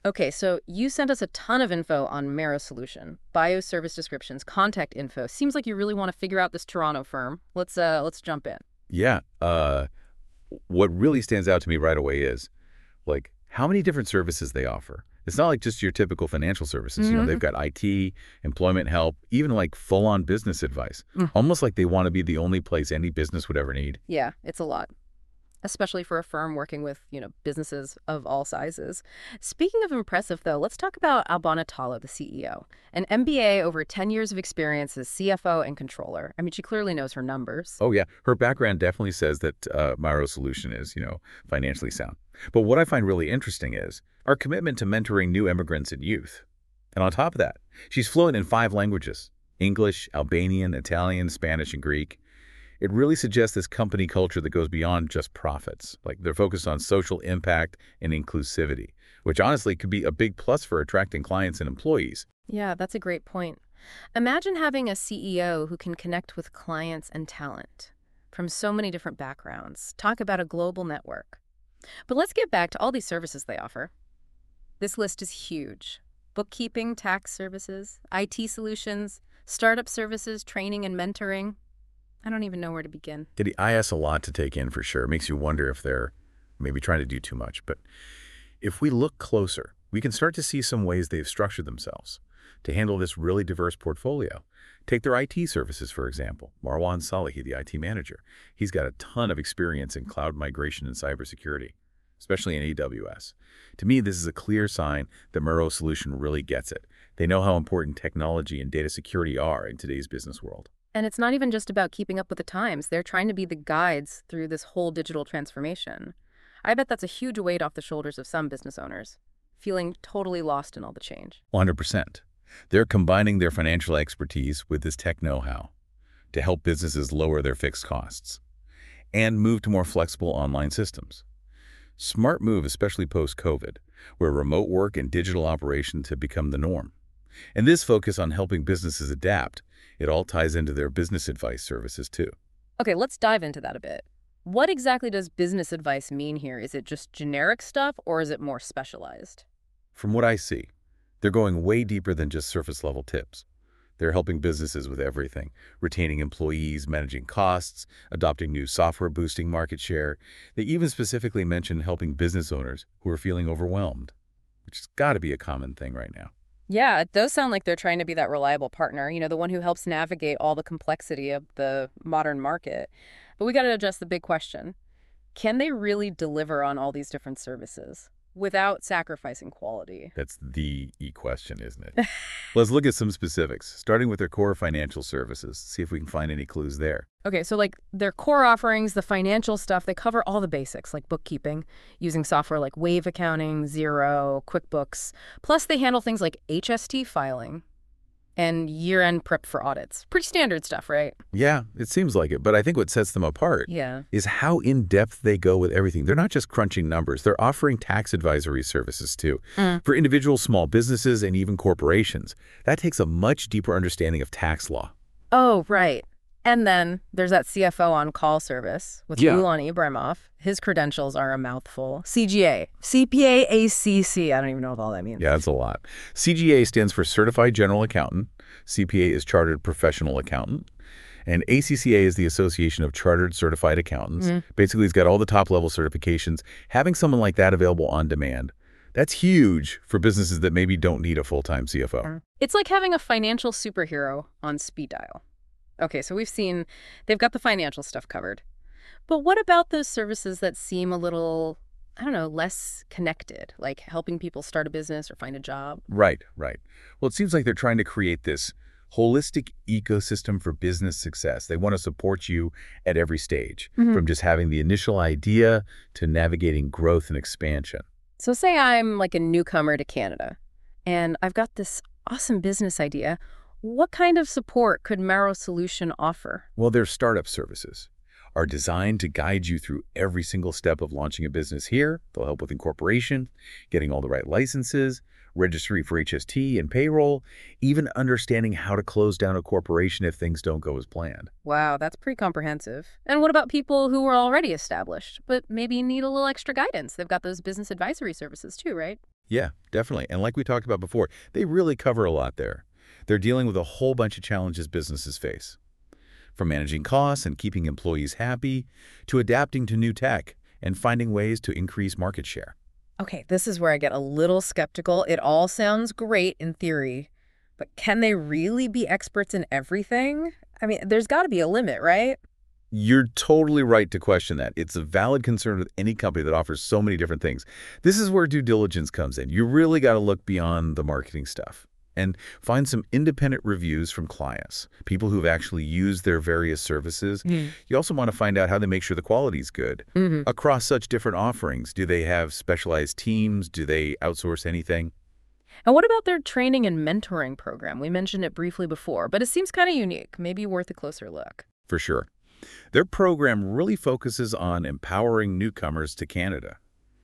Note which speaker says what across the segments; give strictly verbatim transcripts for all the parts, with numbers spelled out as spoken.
Speaker 1: Okay, so you sent us a ton of info on Mero Solution, bio service descriptions, contact info. Seems like you really want to figure out this Toronto firm. Let's uh let's jump in.
Speaker 2: Yeah. Uh, what really stands out to me right away is like how many different services they offer. It's not like just your typical financial services. You know, they've
Speaker 1: Hmm.
Speaker 2: got I T, employment help, even like full-on business advice. Almost like they want to be the only place any business would ever need.
Speaker 1: Yeah, it's a lot, especially for a firm working with, you know, businesses of all sizes. Speaking of impressive, though, let's talk about Albana Tala, the C E O. An M B A, over ten years of experience as C F O and controller. I mean, she clearly knows her numbers.
Speaker 2: Oh, yeah. Her background definitely says that uh, Miro Solution is, you know, financially sound. But what I find really interesting is our commitment to mentoring new immigrants and youth. And on top of that, she's fluent in five languages: English, Albanian, Italian, Spanish, and Greek. It really suggests this company culture that goes beyond just profits. Like they're focused on social impact and inclusivity, which honestly could be a big plus for attracting clients and employees.
Speaker 1: Yeah, that's a great point. Imagine having a C E O who can connect with clients and talent from so many different backgrounds. Talk about a global network. But let's get back to all these services they offer. This list is huge. Bookkeeping, tax services, I T solutions, startup services, training and mentoring. I don't even know where to begin.
Speaker 2: The I S a lot to take in for sure. It makes you wonder if they're maybe trying to do too much. But if we look closer, we can start to see some ways they've structured themselves to handle this really diverse portfolio. Take their I T services, for example. Marwan Salehi, the I T manager. He's got a ton of experience in cloud migration and cybersecurity, especially in A W S. To me, this is a clear sign that Miro Solution really gets it. They know how important technology and data security are in today's business world.
Speaker 1: And it's not even just about keeping up with the times. They're trying to be the guides through this whole digital transformation. I bet that's a huge weight off the shoulders of some business owners, feeling totally lost in all the change.
Speaker 2: one hundred percent. They're combining their financial expertise with this tech know-how to help businesses lower their fixed costs and move to more flexible online systems. Smart move, especially post-COVID, where remote work and digital operations have become the norm. And this focus on helping businesses adapt, it all ties into their business advice services too.
Speaker 1: Okay, let's dive into that a bit. What exactly does business advice mean here? Is it just generic stuff or is it more specialized?
Speaker 2: From what I see, they're going way deeper than just surface-level tips. They're helping businesses with everything: retaining employees, managing costs, adopting new software, boosting market share. They even specifically mention helping business owners who are feeling overwhelmed, which has got to be a common thing right now.
Speaker 1: Yeah, it does sound like they're trying to be that reliable partner, you know, the one who helps navigate all the complexity of the modern market. But we got to address the big question. Can they really deliver on all these different services without sacrificing quality?
Speaker 2: That's the E question, isn't it? Let's look at some specifics, starting with their core financial services, see if we can find any clues there.
Speaker 1: Okay, so like their core offerings, the financial stuff, they cover all the basics like bookkeeping, using software like Wave Accounting, Xero, QuickBooks. Plus they handle things like H S T filing and year-end prep for audits. Pretty standard stuff, right?
Speaker 2: Yeah, it seems like it, but I think what sets them apart
Speaker 1: Yeah.
Speaker 2: is how in-depth they go with everything. They're not just crunching numbers. They're offering tax advisory services too,
Speaker 1: Mm.
Speaker 2: for individual small businesses and even corporations. That takes a much deeper understanding of tax law.
Speaker 1: Oh, right. And then there's that C F O on-call service with
Speaker 2: Yeah.
Speaker 1: Ulan Ibrahimov. His credentials are a mouthful. C G A, C P A A C C. I don't even know what all that means.
Speaker 2: Yeah, that's a lot. C G A stands for Certified General Accountant. C P A is Chartered Professional Accountant. And A C C A is the Association of Chartered Certified Accountants.
Speaker 1: Mm.
Speaker 2: Basically, it's got all the top-level certifications. Having someone like that available on demand, that's huge for businesses that maybe don't need a full-time C F O.
Speaker 1: It's like having a financial superhero on speed dial. Okay, so we've seen they've got the financial stuff covered. But what about those services that seem a little, I don't know, less connected, like helping people start a business or find a job?
Speaker 2: Right, right. Well, it seems like they're trying to create this holistic ecosystem for business success. They want to support you at every stage,
Speaker 1: Mhm.
Speaker 2: from just having the initial idea to navigating growth and expansion.
Speaker 1: So say I'm like a newcomer to Canada and I've got this awesome business idea. What kind of support could Mero Solution offer?
Speaker 2: Well, their startup services are designed to guide you through every single step of launching a business here. They'll help with incorporation, getting all the right licenses, registry for H S T and payroll, even understanding how to close down a corporation if things don't go as planned.
Speaker 1: Wow, that's pretty comprehensive. And what about people who are already established, but maybe need a little extra guidance? They've got those business advisory services too, right?
Speaker 2: Yeah, definitely. And like we talked about before, they really cover a lot there. They're dealing with a whole bunch of challenges businesses face, from managing costs and keeping employees happy to adapting to new tech and finding ways to increase market share.
Speaker 1: Okay, this is where I get a little skeptical. It all sounds great in theory, but can they really be experts in everything? I mean, there's got to be a limit, right?
Speaker 2: You're totally right to question that. It's a valid concern with any company that offers so many different things. This is where due diligence comes in. You really got to look beyond the marketing stuff and find some independent reviews from clients, people who've actually used their various services.
Speaker 1: Mm.
Speaker 2: You also want to find out how they make sure the quality is good.
Speaker 1: Hmm.
Speaker 2: Across such different offerings, do they have specialized teams? Do they outsource anything?
Speaker 1: And what about their training and mentoring program? We mentioned it briefly before, but it seems kind of unique, maybe worth a closer look.
Speaker 2: For sure. Their program really focuses on empowering newcomers to Canada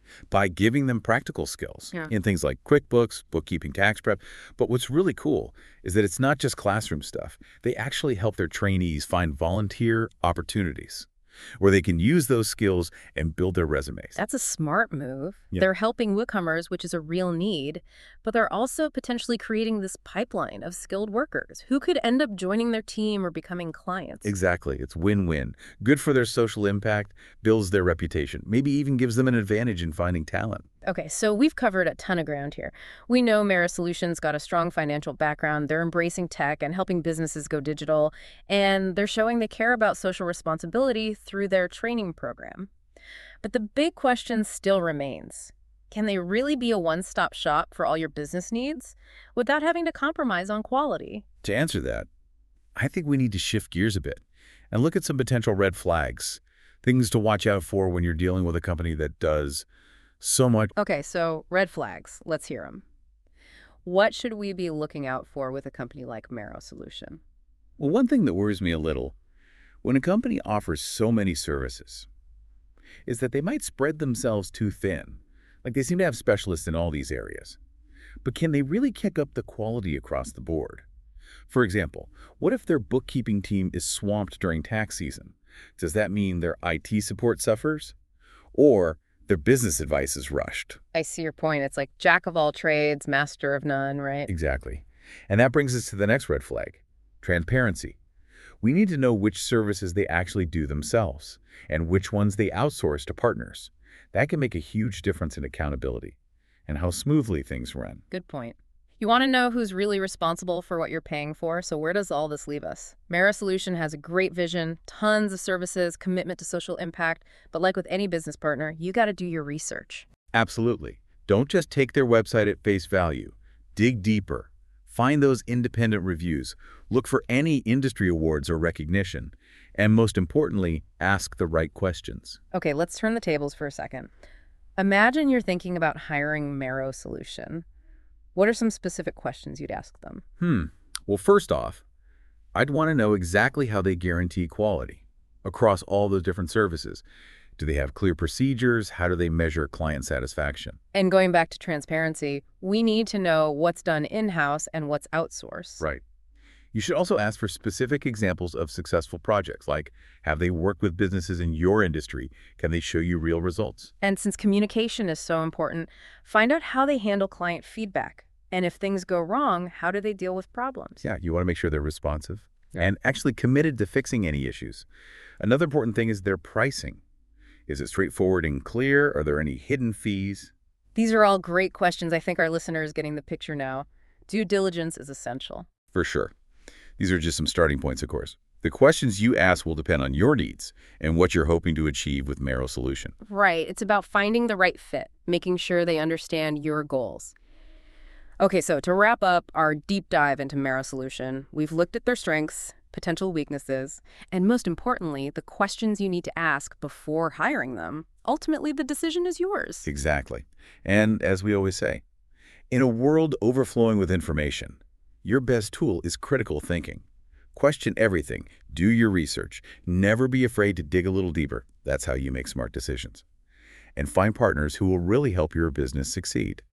Speaker 2: by giving them practical skills
Speaker 1: Yeah.
Speaker 2: in things like QuickBooks, bookkeeping, tax prep. But what's really cool is that it's not just classroom stuff. They actually help their trainees find volunteer opportunities where they can use those skills and build their resumes.
Speaker 1: That's a smart move.
Speaker 2: Yeah.
Speaker 1: They're helping newcomers, which is a real need, but they're also potentially creating this pipeline of skilled workers who could end up joining their team or becoming clients.
Speaker 2: Exactly. It's win-win. Good for their social impact, builds their reputation, maybe even gives them an advantage in finding talent.
Speaker 1: Okay, so we've covered a ton of ground here. We know Mara Solutions got a strong financial background. They're embracing tech and helping businesses go digital, and they're showing they care about social responsibility through their training program. But the big question still remains. Can they really be a one-stop shop for all your business needs without having to compromise on quality?
Speaker 2: To answer that, I think we need to shift gears a bit and look at some potential red flags, things to watch out for when you're dealing with a company that does so much.
Speaker 1: Okay, so red flags. Let's hear them. What should we be looking out for with a company like Mara Solution?
Speaker 2: Well, one thing that worries me a little when a company offers so many services is that they might spread themselves too thin. Like they seem to have specialists in all these areas. But can they really kick up the quality across the board? For example, what if their bookkeeping team is swamped during tax season? Does that mean their I T support suffers? Or their business advice is rushed?
Speaker 1: I see your point. It's like jack of all trades, master of none, right?
Speaker 2: Exactly. And that brings us to the next red flag, transparency. We need to know which services they actually do themselves and which ones they outsource to partners. That can make a huge difference in accountability and how smoothly things run.
Speaker 1: Good point. You want to know who's really responsible for what you're paying for, so where does all this leave us? Mara Solution has a great vision, tons of services, commitment to social impact, but like with any business partner, you got to do your research.
Speaker 2: Absolutely. Don't just take their website at face value. Dig deeper. Find those independent reviews. Look for any industry awards or recognition. And most importantly, ask the right questions.
Speaker 1: Okay, let's turn the tables for a second. Imagine you're thinking about hiring Mara Solution. What are some specific questions you'd ask them?
Speaker 2: Hmm. Well, first off, I'd want to know exactly how they guarantee quality across all those different services. Do they have clear procedures? How do they measure client satisfaction?
Speaker 1: And going back to transparency, we need to know what's done in-house and what's outsourced.
Speaker 2: Right. You should also ask for specific examples of successful projects, like have they worked with businesses in your industry? Can they show you real results?
Speaker 1: And since communication is so important, find out how they handle client feedback. And if things go wrong, how do they deal with problems?
Speaker 2: Yeah, you want to make sure they're responsive
Speaker 1: Yeah.
Speaker 2: and actually committed to fixing any issues. Another important thing is their pricing. Is it straightforward and clear? Are there any hidden fees?
Speaker 1: These are all great questions. I think our listener is getting the picture now. Due diligence is essential.
Speaker 2: For sure. These are just some starting points, of course. The questions you ask will depend on your needs and what you're hoping to achieve with Mara Solution.
Speaker 1: Right. It's about finding the right fit, making sure they understand your goals. Okay, so to wrap up our deep dive into Mara Solution, we've looked at their strengths, potential weaknesses, and most importantly, the questions you need to ask before hiring them. Ultimately, the decision is yours.
Speaker 2: Exactly. And as we always say, in a world overflowing with information, your best tool is critical thinking. Question everything. Do your research. Never be afraid to dig a little deeper. That's how you make smart decisions. And find partners who will really help your business succeed.